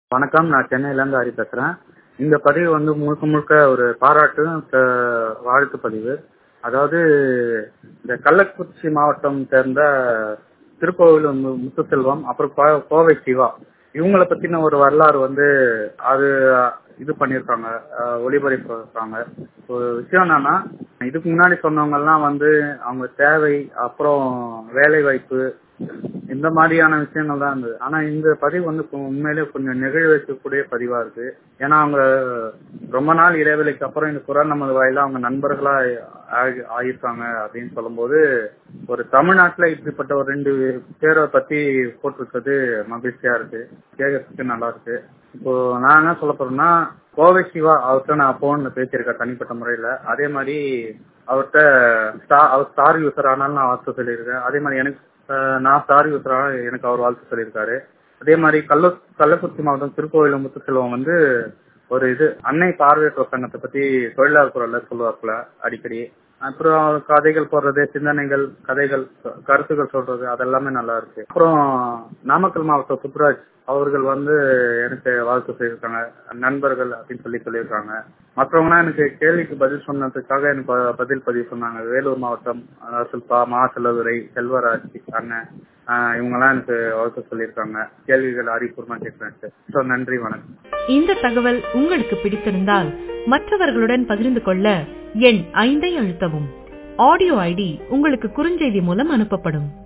வணக்கம். நான் சென்னையிலேருந்து ஹரி பேசுகிறேன். இந்த பதிவு முழுக்க முழுக்க ஒரு பாராட்டு வாழ்த்து பதிவு. அதாவது இந்த கள்ளக்குறிச்சி மாவட்டம் சேர்ந்த திருக்கோவில் முத்துசெல்வம், அப்புறம் கோவை சிவா, இவங்களை பற்றின ஒரு வரலாறு அது இது பண்ணியிருக்காங்க, ஒளிபரப்பிருக்காங்க. ஒரு விஷயம் என்னன்னா, இதுக்கு முன்னாடி சொன்னவங்கெல்லாம் அவங்க தேவை, அப்புறம் வேலை வாய்ப்பு, இந்த மாதிரியான விஷயங்கள் தான் இருந்தது. ஆனா இந்த பதிவு உண்மையிலே கொஞ்சம் நெகிழ வைக்கக்கூடிய பதிவா இருக்கு. ஏன்னா அவங்க ரொம்ப நாள் இடைவெளிக்கு அப்புறம் இந்த குரல் நமது வாயில அவங்க நண்பர்களா ஆயிருக்காங்க அப்படின்னு சொல்லும்போது, ஒரு தமிழ்நாட்டுல இப்படிப்பட்ட ஒரு 2 பேரை பத்தி போட்டிருக்கிறது மகிழ்ச்சியா இருக்கு, கேட்கறதுக்கு நல்லா இருக்கு. இப்போ நான் என்ன சொல்ல போறேன்னா, கோவை சிவா அவர்கிட்ட நான் போன்ல பேசியிருக்கேன் தனிப்பட்ட முறையில. அதே மாதிரி அவர்கிட்ட அவர் ஸ்டார் யூசர் ஆனாலும் நான் வாழ்த்து சொல்லியிருக்கேன். அதே மாதிரி நான் ஸ்டார் யூசர் ஆனால் எனக்கு அவர் வாழ்த்து சொல்லியிருக்காரு. அதே மாதிரி கள்ளக்குறிச்சி மாவட்டம் திருக்கோவில் முத்துசெல்வம் ஒரு அன்னை பார்வையற்றோர் சங்கத்தை பத்தி தொழிலாளர் குரல்ல சொல்லுவாப்புல அடிக்கடி. அப்புறம் கதைகள் போடுறது, சிந்தனைகள், கதைகள், கருத்துக்கள் சொல்றது, அதெல்லாமே நல்லா இருக்கு. அப்புறம் நாமக்கல் மாவட்டம் சுப்ராஜ் அவர்கள் எனக்கு வாழ்த்து சொல்லியிருக்காங்க, நண்பர்கள் அப்படின்னு சொல்லியிருக்காங்க. மற்றவங்கன்னா எனக்கு கேள்விக்கு பதில் சொன்னதுக்காக எனக்கு பதில் பதிவு சொன்னாங்க. வேலூர் மாவட்டம் சுல்பா, மா செல்லதுரை, செல்வராஜ் அண்ணன், இவங்கெல்லாம் எனக்கு வாழ்த்து சொல்லியிருக்காங்க. கேள்விகள் அறிவுபூர்வமா கேட்கிறேன். நன்றி, வணக்கம். இந்த தகவல் உங்களுக்கு பிடித்திருந்தால் மற்றவர்களுடன் பகிர்ந்து கொள்ள எண் 5 அழுத்தவும். ஆடியோ ஐடி உங்களுக்கு குறுஞ்செய்தி மூலம் அனுப்பப்படும்.